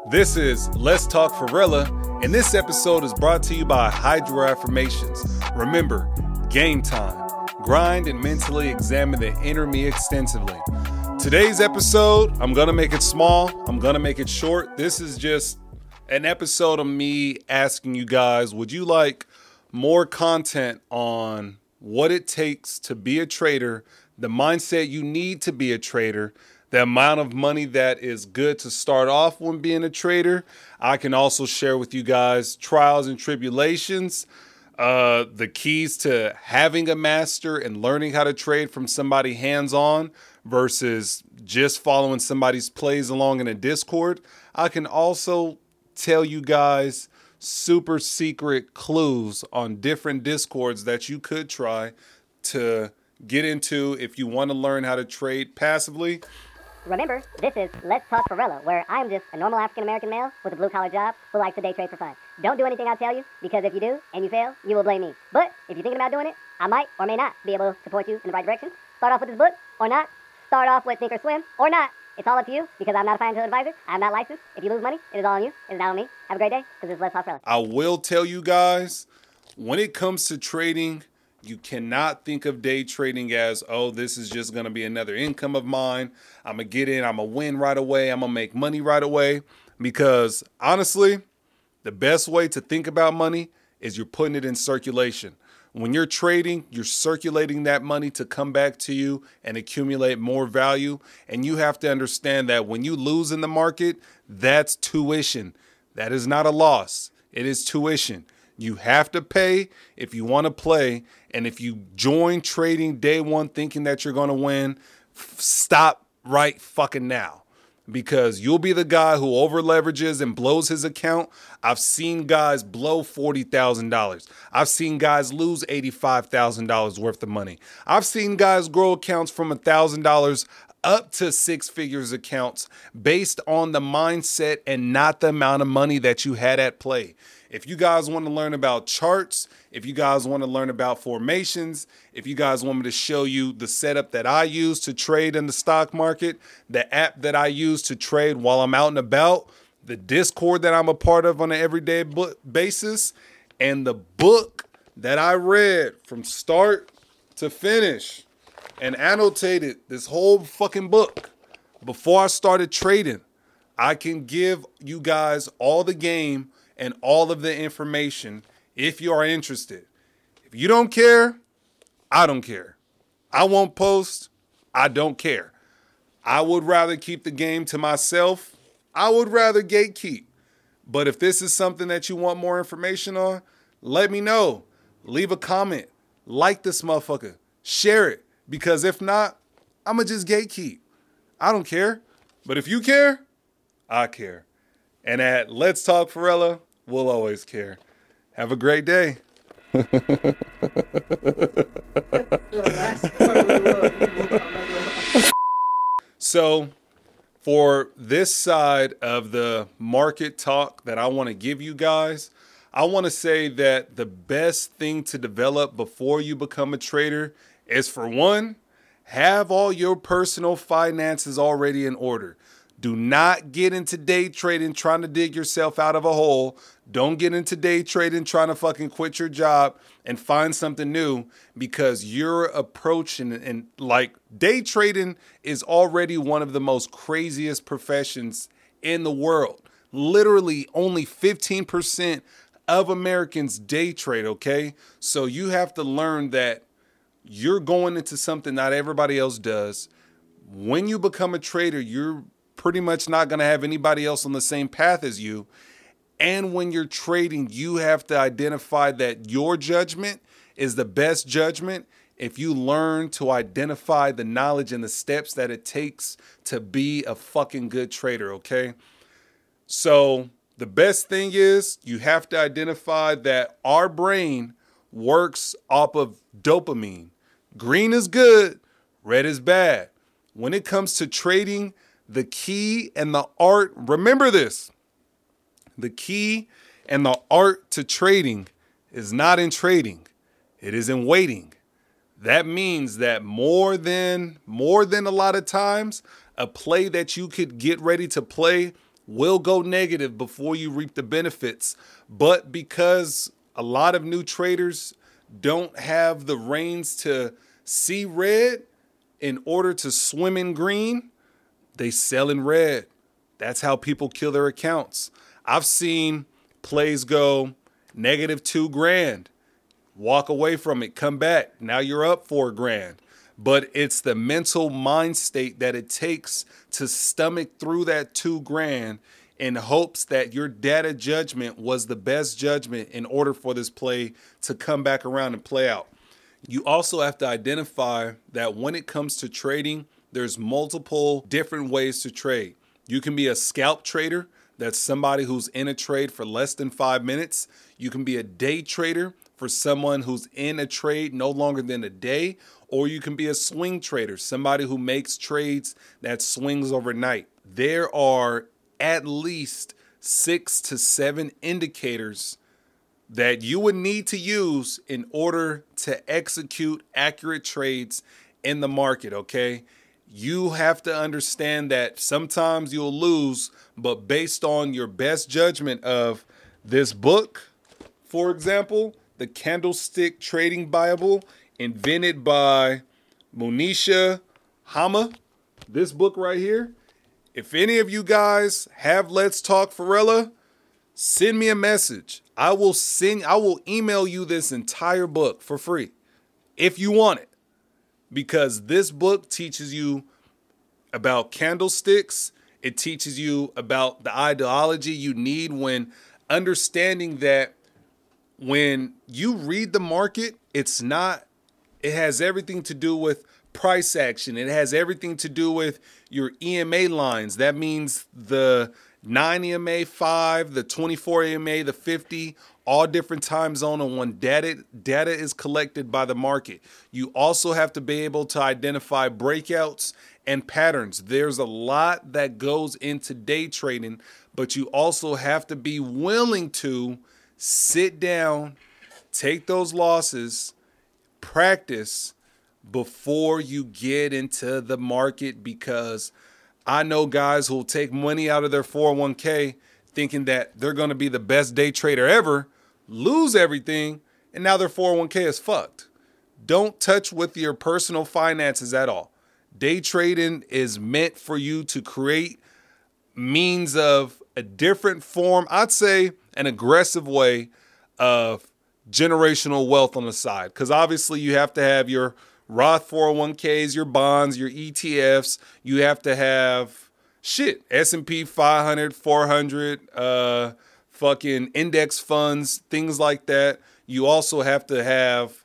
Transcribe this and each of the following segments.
This is Let's Talk Forella, and this episode is brought to you by Hydro Affirmations. Remember, game time. Grind and mentally examine the inner me extensively. Today's episode, I'm going to make it small. I'm going to make it short. This is just an episode of me asking you guys, would you like more content on what it takes to be a trader, the mindset you need to be a trader, the amount of money that is good to start off when being a trader. I can also share with you guys trials and tribulations, the keys to having a master and learning how to trade from somebody hands-on versus just following somebody's plays along in a Discord. I can also tell you guys super secret clues on different Discords that you could try to get into if you want to learn how to trade passively. Remember, this is Let's Talk Forella, where I'm just a normal African-American male with a blue-collar job who likes to day trade for fun. Don't do anything I tell you, because if you do and you fail, you will blame me. But if you're thinking about doing it, I might or may not be able to support you in the right direction. Start off with this book or not. Start off with Thinkorswim or not. It's all up to you, because I'm not a financial advisor. I'm not licensed. If you lose money, it is all on you. It is not on me. Have a great day, because this is Let's Talk Forella. I will tell you guys, when it comes to trading, you cannot think of day trading as, oh, this is just going to be another income of mine. I'm going to get in. I'm going to win right away. I'm going to make money right away. Because honestly, the best way to think about money is you're putting it in circulation. When you're trading, you're circulating that money to come back to you and accumulate more value. And you have to understand that when you lose in the market, that's tuition. That is not a loss. It is tuition. You have to pay if you want to play. And if you join trading day one thinking that you're going to win, stop right fucking now. Because you'll be the guy who over leverages and blows his account. I've seen guys blow $40,000. I've seen guys lose $85,000 worth of money. I've seen guys grow accounts from $1,000 up to six figures accounts based on the mindset and not the amount of money that you had at play. If you guys want to learn about charts, if you guys want to learn about formations, if you guys want me to show you the setup that I use to trade in the stock market, the app that I use to trade while I'm out and about, the Discord that I'm a part of on an everyday basis, and the book that I read from start to finish and annotated this whole fucking book before I started trading, I can give you guys all the game and all of the information if you are interested. If you don't care, I don't care. I won't post. I don't care. I would rather keep the game to myself. I would rather gatekeep. But if this is something that you want more information on, let me know. Leave a comment. Like this motherfucker. Share it. Because if not, I'm going to just gatekeep. I don't care. But if you care, I care. And at Let's Talk Forella, we'll always care. Have a great day. So, for this side of the market talk that I want to give you guys, I want to say that the best thing to develop before you become a trader is, for one, have all your personal finances already in order. Do not get into day trading trying to dig yourself out of a hole. Don't get into day trading trying to fucking quit your job and find something new, because you're approaching, and like, day trading is already one of the most craziest professions in the world. Literally only 15% of Americans day trade, okay? So you have to learn that you're going into something not everybody else does. When you become a trader, you're pretty much not going to have anybody else on the same path as you. And when you're trading, you have to identify that your judgment is the best judgment if you learn to identify the knowledge and the steps that it takes to be a fucking good trader, okay? So the best thing is you have to identify that our brain works off of dopamine. Green is good, red is bad. When it comes to trading, the key and the art, remember this, the key and the art to trading is not in trading. It is in waiting. That means that more than a lot of times, a play that you could get ready to play will go negative before you reap the benefits. But because a lot of new traders don't have the reins to see red in order to swim in green, they sell in red. That's how people kill their accounts. I've seen plays go negative $2,000, walk away from it, come back. Now you're up $4,000. But it's the mental mind state that it takes to stomach through that $2,000 in hopes that your data judgment was the best judgment in order for this play to come back around and play out. You also have to identify that when it comes to trading, there's multiple different ways to trade. You can be a scalp trader. That's somebody who's in a trade for less than 5 minutes. You can be a day trader for someone who's in a trade no longer than a day. Or you can be a swing trader, somebody who makes trades that swings overnight. There are at least 6 to 7 indicators that you would need to use in order to execute accurate trades in the market, okay? You have to understand that sometimes you'll lose, but based on your best judgment of this book, for example, the Candlestick Trading Bible, invented by Monisha Hama, this book right here. If any of you guys have Let's Talk Varela, send me a message. I will email you this entire book for free if you want it, because this book teaches you about candlesticks. It teaches you about the ideology you need when understanding that when you read the market, it has everything to do with price action. It has everything to do with your EMA lines. That means the 9 EMA, 5, the 24 EMA, the 50, all different time zone and when data is collected by the market. You also have to be able to identify breakouts and patterns. There's a lot that goes into day trading, but you also have to be willing to sit down, take those losses, practice before you get into the market, because I know guys who will take money out of their 401k thinking that they're going to be the best day trader ever, lose everything, and now their 401k is fucked. Don't touch with your personal finances at all. Day trading is meant for you to create means of a different form, I'd say an aggressive way of generational wealth on the side. Because obviously you have to have your Roth 401ks, your bonds, your ETFs. You have to have S&P 500, 400, fucking index funds, things like that. You also have to have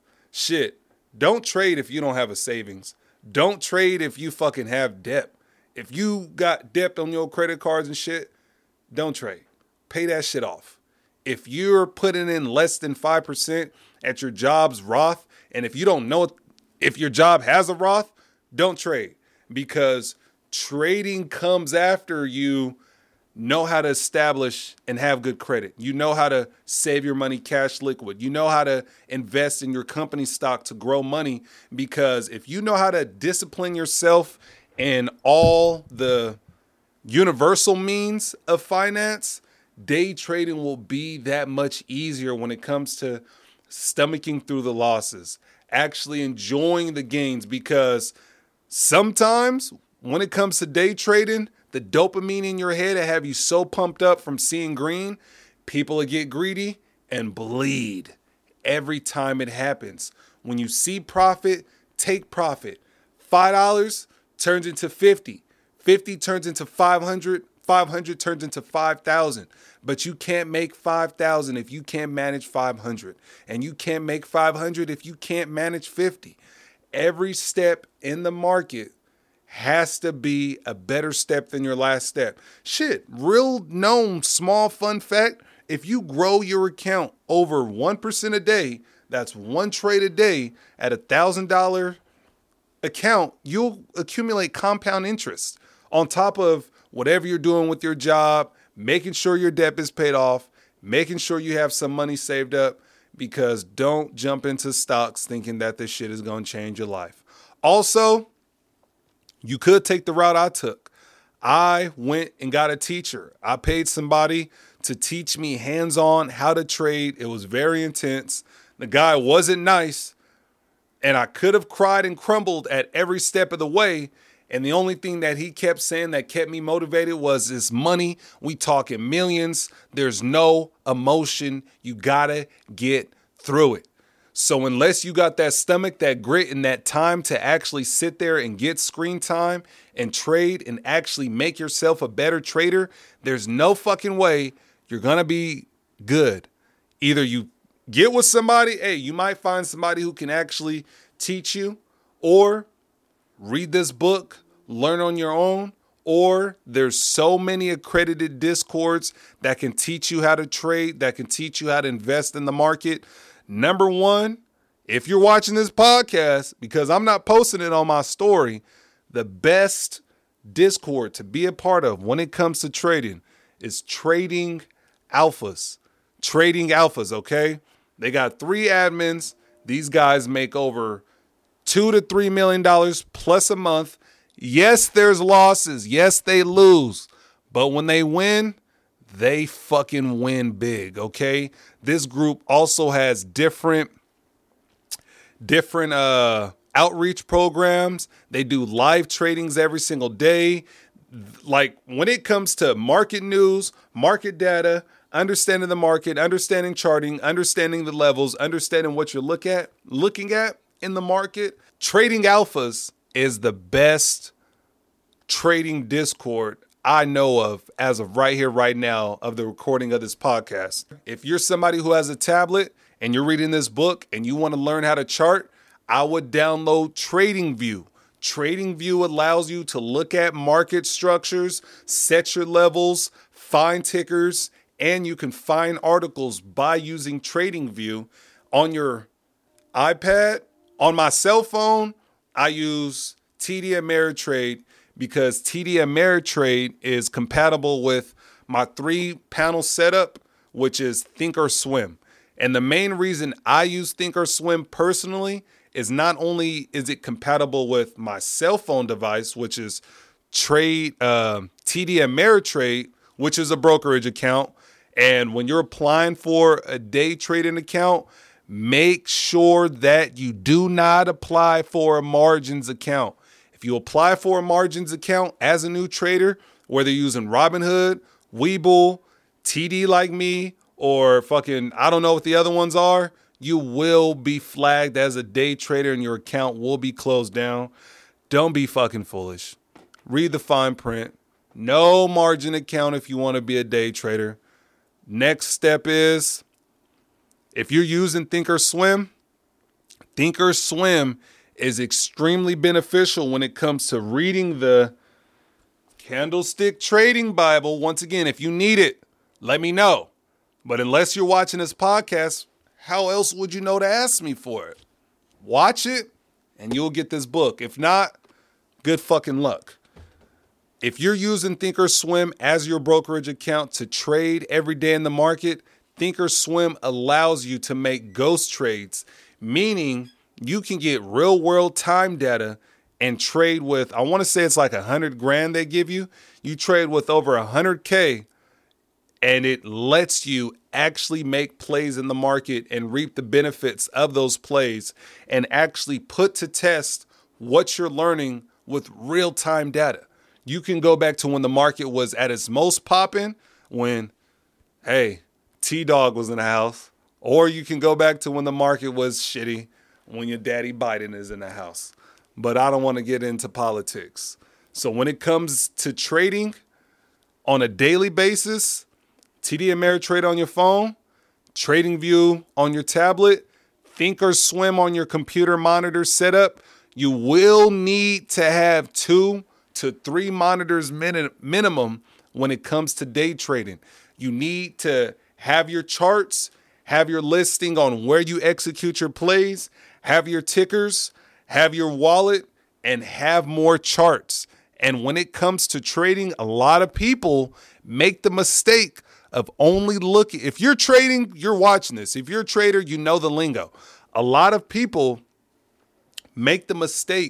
Don't trade if you don't have a savings. Don't trade if you fucking have debt. If you got debt on your credit cards and shit, don't trade. Pay that shit off. If you're putting in less than 5% at your job's Roth, and if you don't know if your job has a Roth, don't trade, because trading comes after you know how to establish and have good credit. You know how to save your money cash liquid. You know how to invest in your company stock to grow money, because if you know how to discipline yourself in all the universal means of finance, day trading will be that much easier when it comes to stomaching through the losses, actually enjoying the gains, because sometimes when it comes to day trading, the dopamine in your head that have you so pumped up from seeing green, people will get greedy and bleed every time it happens. When you see profit, take profit. $5 turns into 50. 50 turns into 500. 500 turns into 5,000. But you can't make 5,000 if you can't manage 500. And you can't make 500 if you can't manage 50. Every step in the market has to be a better step than your last step. Real known small fun fact, if you grow your account over 1% a day, that's one trade a day at $1,000 account, you'll accumulate compound interest on top of whatever you're doing with your job, making sure your debt is paid off, making sure you have some money saved up, because don't jump into stocks thinking that this shit is going to change your life. Also, you could take the route I took. I went and got a teacher. I paid somebody to teach me hands-on how to trade. It was very intense. The guy wasn't nice, and I could have cried and crumbled at every step of the way. And the only thing that he kept saying that kept me motivated was this money. We talking millions. There's no emotion. You gotta get through it. So unless you got that stomach, that grit, and that time to actually sit there and get screen time and trade and actually make yourself a better trader, there's no fucking way you're gonna be good. Either you get with somebody, hey, you might find somebody who can actually teach you, or read this book, learn on your own, or there's so many accredited Discords that can teach you how to trade, that can teach you how to invest in the market. Number one, if you're watching this podcast, because I'm not posting it on my story, the best Discord to be a part of when it comes to trading is Trading Alphas. Trading Alphas, okay? They got 3 admins. These guys make over $2 to $3 million plus a month. Yes, there's losses. Yes, they lose. But when they win, they fucking win big, okay? This group also has different outreach programs. They do live tradings every single day. Like when it comes to market news, market data, understanding the market, understanding charting, understanding the levels, understanding what you're looking at in the market, Trading Alphas is the best trading Discord I know of as of right here, right now, of the recording of this podcast. If you're somebody who has a tablet and you're reading this book and you want to learn how to chart, I would download TradingView. TradingView allows you to look at market structures, set your levels, find tickers, and you can find articles by using TradingView on your iPad. On my cell phone, I use TD Ameritrade because TD Ameritrade is compatible with my 3-panel setup, which is Thinkorswim. And the main reason I use Thinkorswim personally is not only is it compatible with my cell phone device, which is TD Ameritrade, which is a brokerage account. And when you're applying for a day trading account, make sure that you do not apply for a margins account. If you apply for a margins account as a new trader, whether you're using Robinhood, Webull, TD like me, or fucking, I don't know what the other ones are, you will be flagged as a day trader and your account will be closed down. Don't be fucking foolish. Read the fine print. No margin account if you want to be a day trader. Next step is, if you're using Thinkorswim, Thinkorswim is extremely beneficial when it comes to reading the Candlestick Trading Bible. Once again, if you need it, let me know. But unless you're watching this podcast, how else would you know to ask me for it? Watch it and you'll get this book. If not, good fucking luck. If you're using Thinkorswim as your brokerage account to trade every day in the market, Thinkorswim allows you to make ghost trades, meaning you can get real world time data and trade with, I want to say it's like $100,000 they give you. You trade with over 100K and it lets you actually make plays in the market and reap the benefits of those plays and actually put to test what you're learning with real time data. You can go back to when the market was at its most popping, when, hey, T-Dog was in the house. Or you can go back to when the market was shitty, when your daddy Biden is in the house. But I don't want to get into politics. So when it comes to trading on a daily basis, TD Ameritrade on your phone, TradingView on your tablet, Thinkorswim on your computer monitor setup, you will need to have 2 to 3 monitors minimum when it comes to day trading. You need to have your charts, have your listing on where you execute your plays, have your tickers, have your wallet, and have more charts. And when it comes to trading, a lot of people make the mistake of only looking. If you're trading, you're watching this. If you're a trader, you know the lingo. A lot of people make the mistake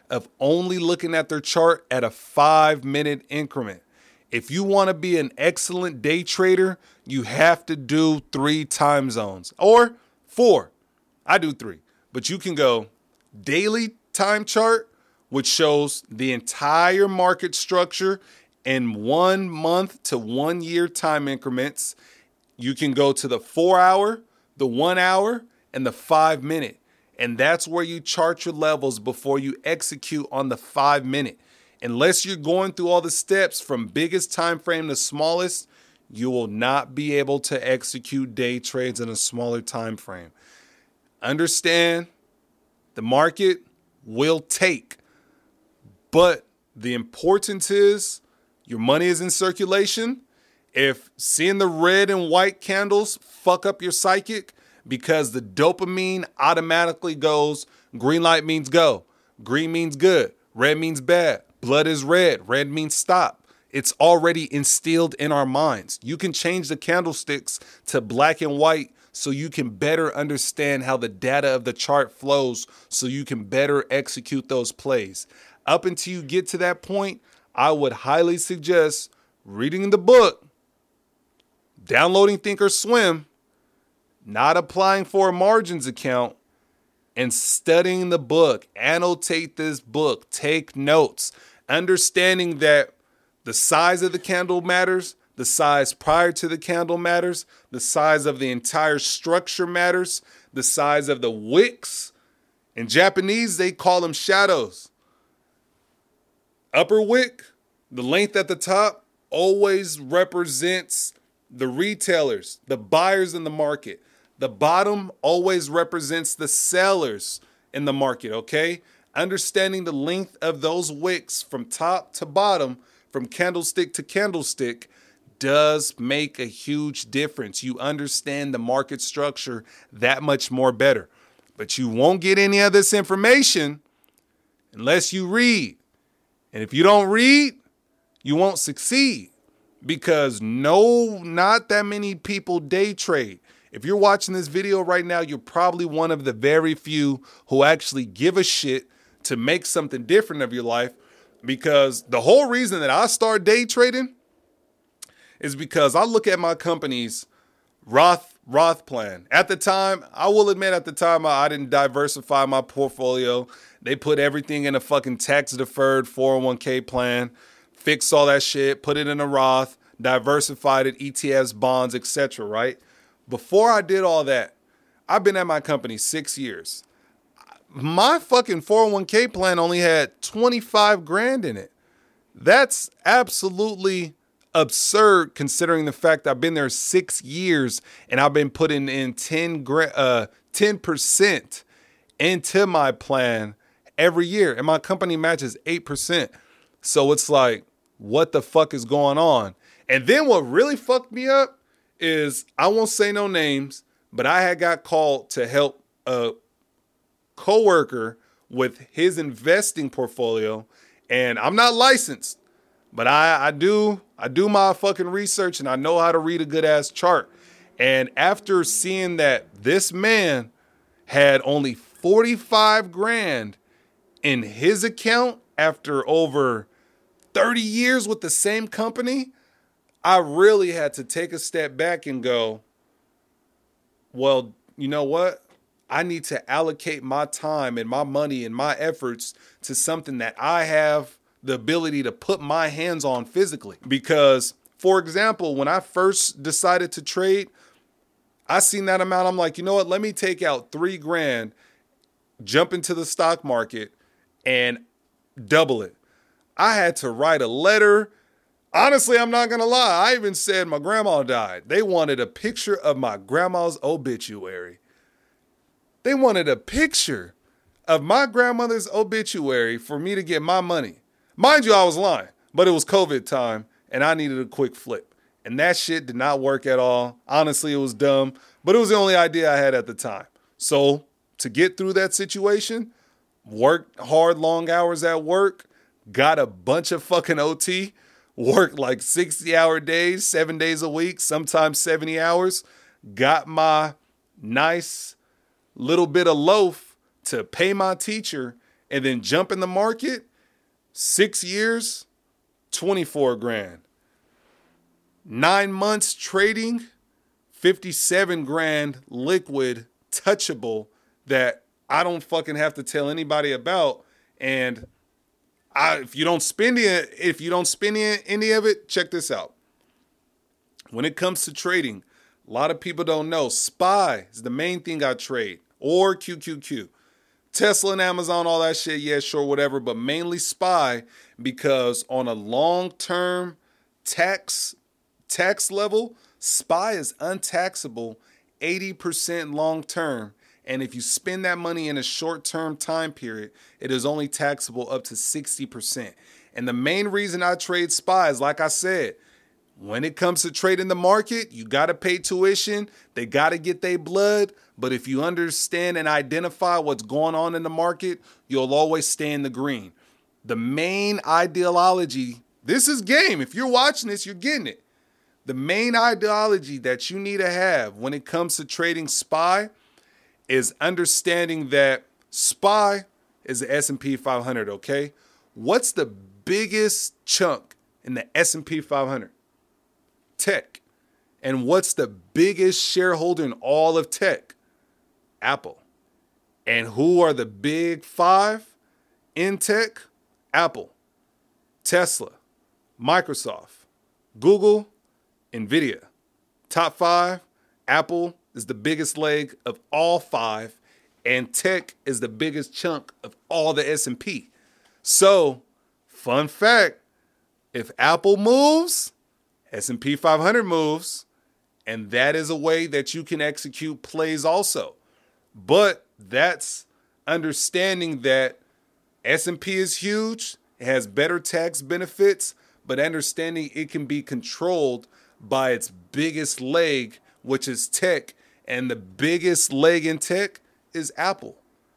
of only looking at their chart at a 5-minute increment. If you want to be an excellent day trader, you have to do 3 time zones or 4. I do 3, but you can go daily time chart, which shows the entire market structure in 1 month to 1 year time increments. You can go to the 4 hour, the 1 hour, and the 5 minute. And that's where you chart your levels before you execute on the 5 minute. Unless you're going through all the steps from biggest time frame to smallest, you will not be able to execute day trades in a smaller time frame. Understand, the market will take, but the importance is your money is in circulation. If seeing the red and white candles fuck up your psychic because the dopamine automatically goes, green light means go, green means good, red means bad, blood is red, red means stop. It's already instilled in our minds. You can change the candlesticks to black and white so you can better understand how the data of the chart flows so you can better execute those plays. Up until you get to that point, I would highly suggest reading the book, downloading Thinkorswim, not applying for a margins account, and studying the book. Annotate this book. Take notes. Understanding that the size of the candle matters, the size prior to the candle matters, the size of the entire structure matters, the size of the wicks. In Japanese, they call them shadows. Upper wick, the length at the top, always represents the retailers, the buyers in the market. The bottom always represents the sellers in the market, okay? Understanding the length of those wicks from top to bottom, from candlestick to candlestick, does make a huge difference. You understand the market structure that much more better. But you won't get any of this information unless you read. And if you don't read, you won't succeed, because not that many people day trade. If you're watching this video right now, you're probably one of the very few who actually give a shit to make something different of your life, because the whole reason that I start day trading is because I look at my company's Roth plan. At the time, I will admit I didn't diversify my portfolio. They put everything in a fucking tax-deferred 401k plan, fixed all that shit, put it in a Roth, diversified it, ETFs, bonds, etc., right? Before I did all that, I've been at my company 6 years. My fucking 401k plan only had 25 grand in it. That's absolutely absurd considering the fact I've been there 6 years and I've been putting in 10% into my plan every year. And my company matches 8%. So it's like, what the fuck is going on? And then what really fucked me up is, I won't say no names, but I had got called to help a coworker with his investing portfolio. And I'm not licensed, but I do my fucking research and I know how to read a good ass chart. And after seeing that this man had only 45 grand in his account after over 30 years with the same company, I really had to take a step back and go, well, you know what? I need to allocate my time and my money and my efforts to something that I have the ability to put my hands on physically. Because, for example, when I first decided to trade, I seen that amount. I'm like, you know what? Let me take out 3 grand, jump into the stock market and double it. I had to write a letter. Honestly, I'm not going to lie. I even said my grandma died. They wanted a picture of my grandma's obituary. They wanted a picture of my grandmother's obituary for me to get my money. Mind you, I was lying, but it was COVID time and I needed a quick flip. And that shit did not work at all. Honestly, it was dumb, but it was the only idea I had at the time. So to get through that situation, worked hard, long hours at work, got a bunch of fucking OT, worked like 60-hour days, 7 days a week, sometimes 70 hours, got my nice little bit of loaf to pay my teacher and then jump in the market, 6 years, 24 grand. 9 months trading, 57 grand liquid, touchable, that I don't fucking have to tell anybody about. And if you don't spend any of it, check this out. When it comes to trading, a lot of people don't know SPY is the main thing I trade, or QQQ. Tesla and Amazon, all that shit, yeah, sure, whatever, but mainly SPY, because on a long-term tax level, SPY is untaxable 80% long-term. And if you spend that money in a short-term time period, it is only taxable up to 60%. And the main reason I trade SPY is, like I said, when it comes to trading the market, you got to pay tuition. They got to get their blood. But if you understand and identify what's going on in the market, you'll always stay in the green. The main ideology, this is game. If you're watching this, you're getting it. The main ideology that you need to have when it comes to trading SPY is understanding that SPY is the S&P 500, okay? What's the biggest chunk in the S&P 500? Tech. And what's the biggest shareholder in all of tech? Apple. And who are the big five in tech? Apple, Tesla, Microsoft, Google, NVIDIA. Top five, Apple is the biggest leg of all five, and tech is the biggest chunk of all the S&P. So, fun fact, if Apple moves, S&P 500 moves, and that is a way that you can execute plays also. But that's understanding that S&P is huge, it has better tax benefits, but understanding it can be controlled by its biggest leg, which is tech, and the biggest leg in tech is Apple.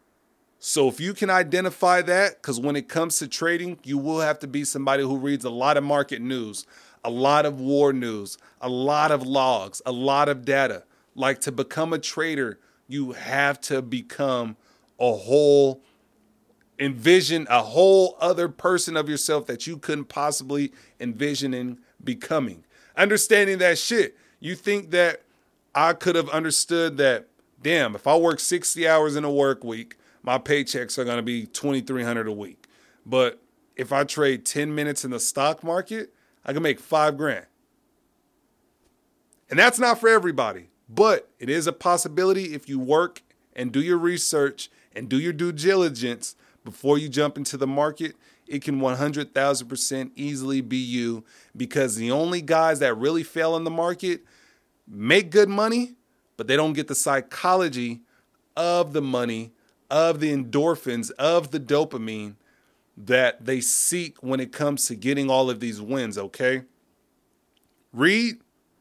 So if you can identify that, because when it comes to trading, you will have to be somebody who reads a lot of market news, a lot of war news, a lot of logs, a lot of data. Like, to become a trader, you have to become envision a whole other person of yourself that you couldn't possibly envision in becoming. Understanding that shit, you think that I could have understood that, damn, if I work 60 hours in a work week, my paychecks are going to be $2,300 a week. But if I trade 10 minutes in the stock market, I can make $5,000. And that's not for everybody, but it is a possibility if you work and do your research and do your due diligence before you jump into the market. It can 100,000% easily be you, because the only guys that really fail in the market make good money, but they don't get the psychology of the money, of the endorphins, of the dopamine that they seek when it comes to getting all of these wins, okay? Read,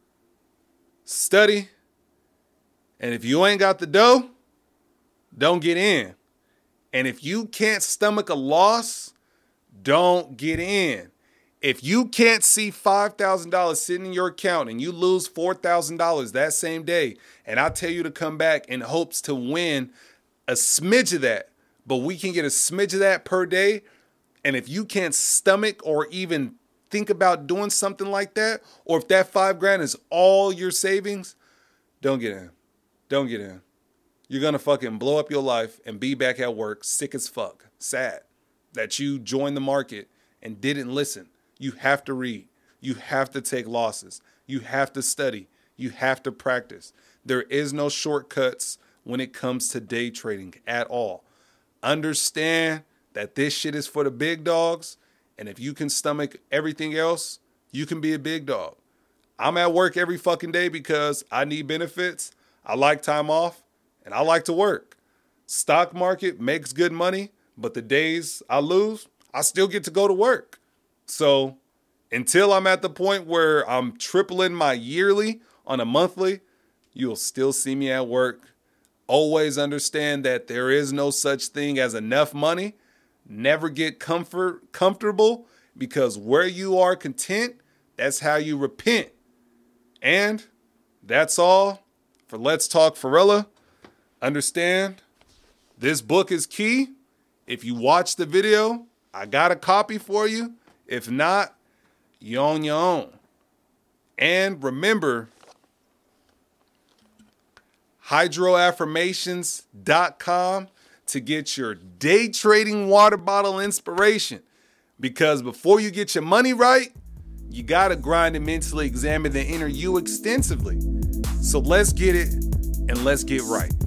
study, and if you ain't got the dough, don't get in. And if you can't stomach a loss, don't get in. If you can't see $5,000 sitting in your account and you lose $4,000 that same day, and I tell you to come back in hopes to win a smidge of that, but we can get a smidge of that per day, and if you can't stomach or even think about doing something like that, or if that $5,000 is all your savings, don't get in. Don't get in. You're going to fucking blow up your life and be back at work sick as fuck. Sad that you joined the market and didn't listen. You have to read. You have to take losses. You have to study. You have to practice. There is no shortcuts when it comes to day trading at all. Understand that this shit is for the big dogs, and if you can stomach everything else, you can be a big dog. I'm at work every fucking day because I need benefits. I like time off, and I like to work. Stock market makes good money, but the days I lose, I still get to go to work. So until I'm at the point where I'm tripling my yearly on a monthly, you'll still see me at work. Always understand that there is no such thing as enough money. Never get comfortable, because where you are content, that's how you repent. And that's all for Let's Talk Pharrella. Understand, this book is key. If you watch the video, I got a copy for you. If not, you're on your own. And remember, hydroaffirmations.com to get your day trading water bottle inspiration. Because before you get your money right, you got to grind and mentally examine the inner you extensively. So let's get it and let's get right.